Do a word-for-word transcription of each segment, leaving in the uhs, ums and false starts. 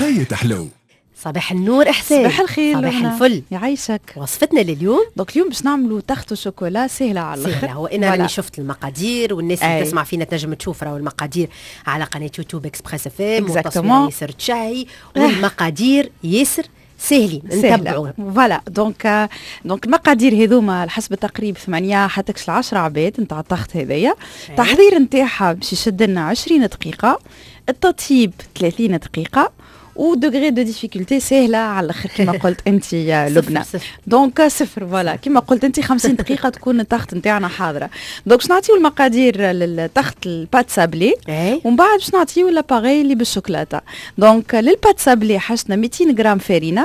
حكاية حلو. صباح النور إحسان. صباح الخير. صباح لنا. الفل. يعيشك. وصفتنا لليوم دونك اليوم باش نعملوا تخت شوكولا سهله على الاخر. سهلة. هو انا راني شفت المقادير والناس اللي أي. تسمع فينا تنجم تشوف راهو المقادير على قناه يوتيوب اكسبريس اف ام Exactement. وتصوير ياسر تشاهي والمقادير ياسر سهلين نتبعوها. فوالا دونك دونك المقادير هذوما حسب التقريب ثمانية حتى عشرة عباد نتاع التخت هذايا. التحضير نتاعها باش يشد لنا عشرين دقيقه، التطيب ثلاثين دقيقه، ودوغري دو ديفيكولتي سهله على الاخر كما قلت انت يا لبنى. دونك صفر فوالا كما قلت انت خمسين دقيقه تكون التخت نتاعنا حاضره. دونك باش نعطيو المقادير للتخت البات سابلي ومن بعد باش نعطيو لاباغي اللي بالشوكولاته. دونك للبات سابلي حشنا مئتين غرام فارينه،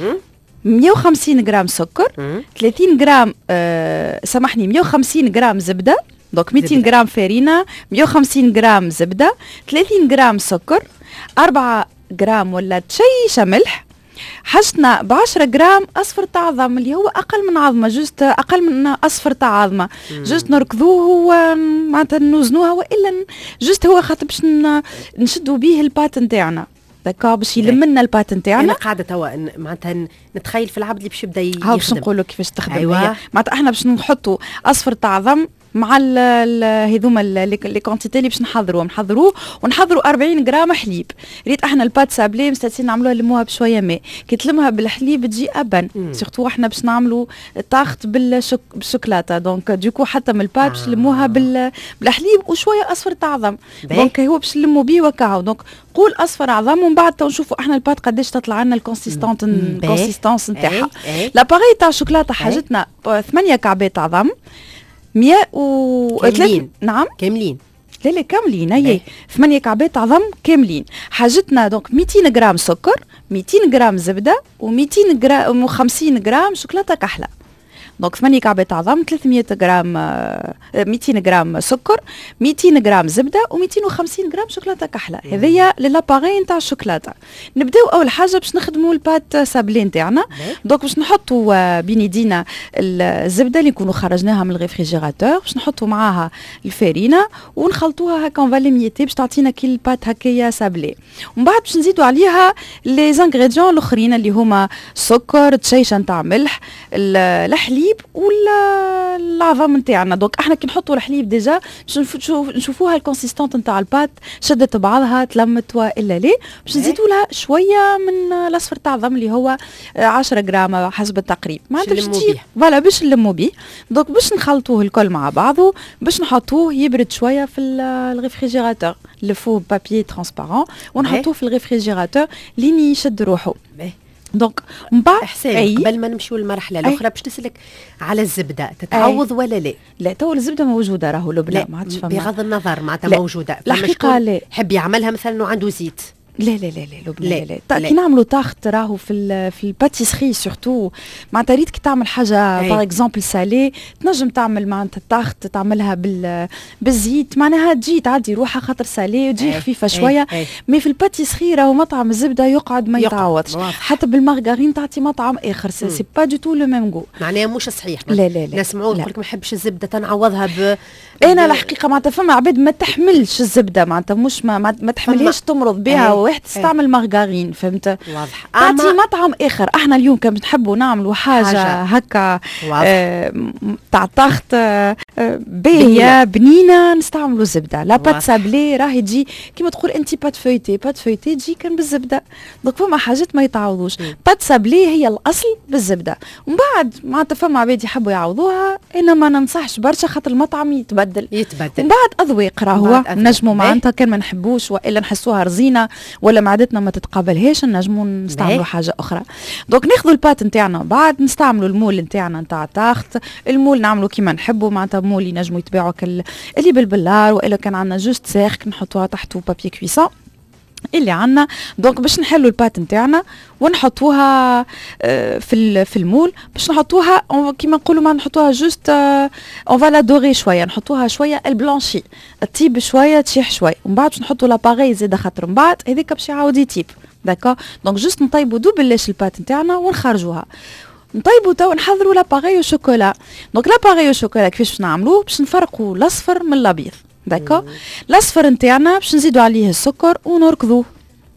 مئة وخمسين غرام سكر، ثلاثين غرام آه سامحني مئة وخمسين غرام زبده. دونك مئتين غرام فارينه، مئة وخمسين غرام زبده، ثلاثين غرام سكر، أربعة غرام ولا تشيشه ملح، حشنا ب عشرة غرام اصفر تاع عظم اللي هو اقل من عظمه، جوست اقل من اصفر تاع عظمه، جوست نركضوه معناتها نوزنوها والا جوست هو خاطر باش نشدوا به البات نتاعنا دكا باش يلم لنا البات نتاعنا. انا قاعده توا معناتها نتخيل في العبد اللي باش يبدا يخدم. ها باش نقولوا كيفاش تخدم. أيوة. معناتها احنا باش نحطوا اصفر تاع عظم مع هذوما لي كونتيتي اللي باش نحضروه نحضروه ونحضروا أربعين غرام حليب. ريت احنا البات سابلي مستعدين نعملوها لموها بشويه ماء، كي تلمها بالحليب تجي ابن. سورتو احنا باش نعملوا طاخت بالشوك بالشوكولاته، دونك دوكو حتى من البات باش نلموها بال بالحليب وشويه اصفر تاع عظم. دونك هو باش نلموا بيه وكاو. دونك قول اصفر عظم ومن بعد نشوفوا احنا البات قداش تطلع لنا الكونسيستانت الكونسيستانس نتاعها. لاباري تاع الشوكولاته حاجتنا ثمانية كعبات عظم، مئة و كاملين. نعم كاملين لا لا كاملين هي ثمانية كعبات عظم كاملين. حاجتنا دونك مئتين غرام سكر، مئتين غرام زبده، و200 غرام وخمسين غرام شوكولاته كحله. دونك ثمانية كعبات عظم، ثلاثمئة غرام مئتين غرام سكر، مئتين غرام زبده، و250 غرام شوكولاته كحله. هذيا للاباغي نتاع الشوكولاته. نبداو اول حاجه باش نخدموا البات سابلي نتاعنا. دونك باش نحطوا بين يدينا الزبده اللي نكونوا خرجناها من الريفريجيراتور، باش نحطوا معاها الفارينه ونخلطوها هكا اون فاليميتي باش تعطينا كي البات هكايا سابلي. ومن بعد باش نزيدوا عليها لي زانغريديون الاخرين اللي هما سكر، تشيشه نتاع ملح، الحليب ولا العظم نتاعنا. دونك احنا كي نحطوا الحليب ديجا باش نشوفوها الكونسيستانت نتاع البات شدت بعضها تلمت والا لا، باش نزيدوا لها شويه من الاصفر تاع العظم اللي هو عشرة غرام حسب التقريب. معناتها باش تجي فوالا باش نلموا بيه. دونك باش نخلطوه الكل مع بعضه باش نحطوه يبرد شويه في الريفريجيراتور، لفوه بابي ترانسبارون ونحطوه في الريفريجيراتور لين يشد روحه. دونك من بعد احسان قبل ما نمشيو للمرحله الاخرى باش نسالك على الزبده تتعوض أي. ولا لا؟ لا تو الزبده موجوده راهو لبنى ما عادش فما بغض النظر معناتها موجوده. الحقيقه لا حب يعملها مثلا وعنده زيت. لا لا لا لا لا لا, لا. كي نعملوا تاخت راهو في في الباتيسري سورتو معناتها ريت كي تعمل حاجه باغ اكزومبل سالي تنجم تعمل معناتها التاخت تعملها بال بالزيت معناها تجي تعدي روحها خاطر سالي وتجي خفيفه شويه. مي في الباتيسري راهو مطعم الزبده يقعد ما يتعوضش، حتى بالمارغرين تعطي مطعم اخر سي با دو تو لو ميم جو. معناها مش صحيح. لا لا لا نسمعوا يقول لك ما نحبش الزبده تنعوضها ب انا الحقيقه معناتها فما عباد ما تحملش الزبده معناتها مش ما, ما تحملهاش تمرض بها واحد تستعمل مارغرين فهمت. واضح. تعطي مطعم اخر. احنا اليوم كان نحبوا نعملوا حاجه, حاجة. هكا تاع آه طاخت آه باهيه بنينه نستعملوا زبده. لا بات سابلي راهي تجي كيما تقول انت بات فويتي بات فويتي تجي كان بالزبده. دونك فما حاجات ما يتعوضوش. بات سابلي هي الاصل بالزبده. ومن بعد معناتها فما عباد يحبوا يعوضوها، انا ما ننصحش برشا خاطر المطعم يتبدل يتبدل. ومن بعد اذواق راهو نجموا معناتها كان ما نحبوش والا نحسوها رزينه ولا معدتنا ما تتقبلهاش نجموا نستعملوا حاجه اخرى. دونك ناخذوا البات نتاعنا بعد نستعملوا المول نتاعنا نتاع تاخت. المول نعملوا كيما نحبوا معناتها مول ينجموا يتباعوا اللي بالبلار والا كان عندنا جوست ساخ نحطوها تحته بابي كويسون اللي عندنا. دونك باش نحلوا البات نتاعنا ونحطوها في في المول باش نحطوها كيما نقولوا ما نحطوها جوست اون فالا دوري شويه نحطوها شويه البلانشي الطيب شويه تشيح شويه ومن بعد باش نحطوا لاباري زيد خاطر من بعد هذيك باش يعاود يطيب داكا. دونك جوست نطيبوا دوبلاش البات نتاعنا ونخرجوها نطيبوا تو نحضروا لاباري وشوكولا. دونك لاباري وشوكولا كيفاش باش نعملوه باش نفرقوا الاصفر من الابيض داكا. الاصفر نتاعنا باش نزيدوا عليه السكر ونركضوه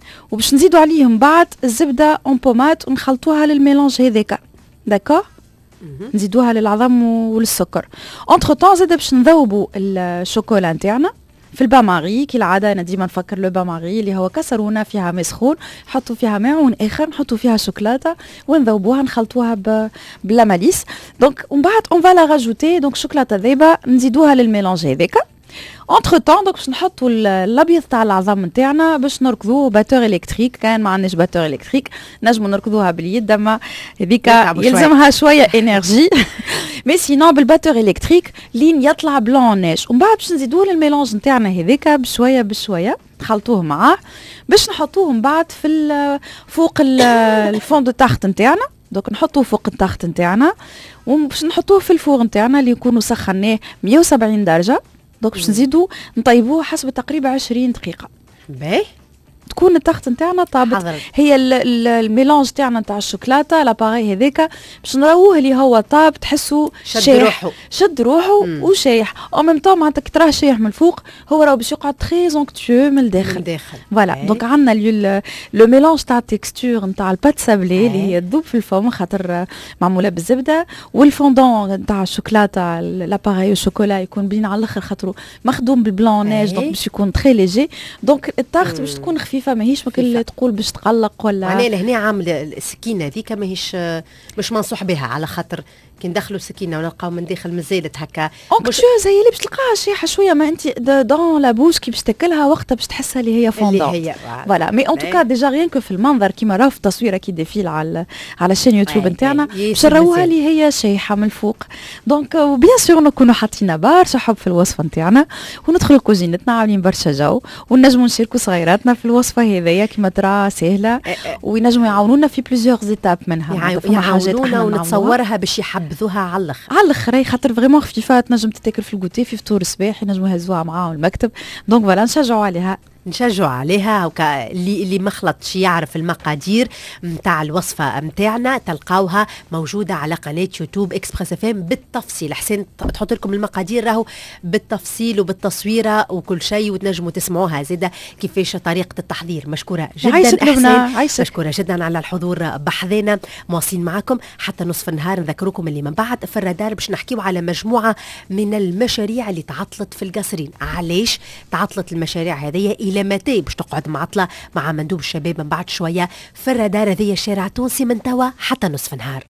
وباش نزيدوا عليهم بعد الزبده اون بومات ونخلطوها للميلانج هذاك. داكور، نزيدوها للعظم وللسكر. اونتر طون زاد باش نذوبوا الشوكولا نتاعنا في الباماري كالعاده. انا ديما نفكر لو باماري اللي هو كسرونه فيها ماء سخون، نحطوا فيها معون اخر، نحطوا فيها شوكولاته ونذوبوها نخلطوها بلا ماليس. دونك ومن بعد اون فا لا راجوتي دونك شوكولاته ذايبه نزيدوها للميلانج هذاك. اونتر طون دونك باش نحطوا الابيض تاع العظم نتاعنا باش نركضوه باتور الكتريك. كان ما عندناش باتور الكتريك نجموا نركضوها باليد، اما هذيك يلزمها شويه انرجي مي سينون بالباتور الكتريك لين يطلع بلون نيج. ومن بعد باش نزيدوه للميلانج نتاعنا هذاك بشويه بشويه نخلطوه معاه باش نحطوه من بعد في فوق الفون دو تارت نتاعنا. دونك نحطوه فوق التارت نتاعنا وباش نحطوه في الفور نتاعنا اللي يكونوا سخناه مية وسبعين درجه. دونك باش نزيدوا نطيبوه حسب تقريبا عشرين دقيقه باهي تكون التخت نتاعنا طابت. هي الميلانج تاعنا نتاع الشوكولاته لاباري هذاك باش نراوه اللي هو طاب تحسوا شد روحه شد روحه وشايح او ميم طون معناتها كي تراه شايح من الفوق هو راه باش يقعد تري زونكتيو من الداخل. فوالا دونك عندنا لو ميلانج تاع التكستور نتاع البات سابلي اللي هي تذوب في الفم خاطر معموله بالزبده، والفوندون نتاع الشوكولاته لاباري الشوكولا يكون بين على الاخر خاطرو مخدوم بالبلون نيج دونك باش يكون تري ليجي. دونك التارت باش تكون خفيفه ماهيش ماكل تقول باش تقلق ولا معناها لهنا عامل السكينه هذيك ماهيش مش منصوح بها على خاطر كي ندخلوا السكينه ونلقاو من داخل مازالت هكا مش زي اللي باش تلقاها شيحه شويه ما انت دون لا بوش كي باش تاكلها وقتها باش تحسها اللي هي فوندون اللي هي فوالا. مي ان توكا ديجا ريان كو في المنظر كيما راه في التصويره كي ديفيل على على الشين يوتيوب نتاعنا باش نراوها اللي هي شايحه من الفوق. دونك بيان سور نكونوا حاطين برشا حب في الوصفه نتاعنا وندخلوا كوزينتنا عاملين برشا جو ونجموا نشاركوا صغيراتنا في الوصفه هذيا كيما ترى سهله وينجموا يعاونونا في بليزيور زيتاب منها يعاونونا ونتصورها باش يحبذوها على الاخر على الاخر خاطر فريمون خفيفه تنجم تتاكل في الكوتي في فطور صباح ينجموا يهزوها معاهم المكتب. دونك فوالا نشجعوا عليها نشجعوا عليها وكا اللي اللي ما خلطش يعرف المقادير نتاع الوصفه نتاعنا تلقاوها موجوده على قناه يوتيوب اكسبريس اف ام بالتفصيل. حسين تحط لكم المقادير راهو بالتفصيل وبالتصويره وكل شيء وتنجموا تسمعوها زاده كيفاش طريقه التحضير. مشكوره جدا حسين، مشكوره جدا على الحضور بحذانا. مواصلين معكم حتى نصف النهار. نذكركم اللي من بعد في الرادار باش نحكيو على مجموعه من المشاريع اللي تعطلت في القصرين. علاش تعطلت المشاريع هذه الى متى باش تقعد معطله مع مندوب الشباب من بعد شويه في الرادار. هذه الشارع التونسي من توا حتى نصف النهار.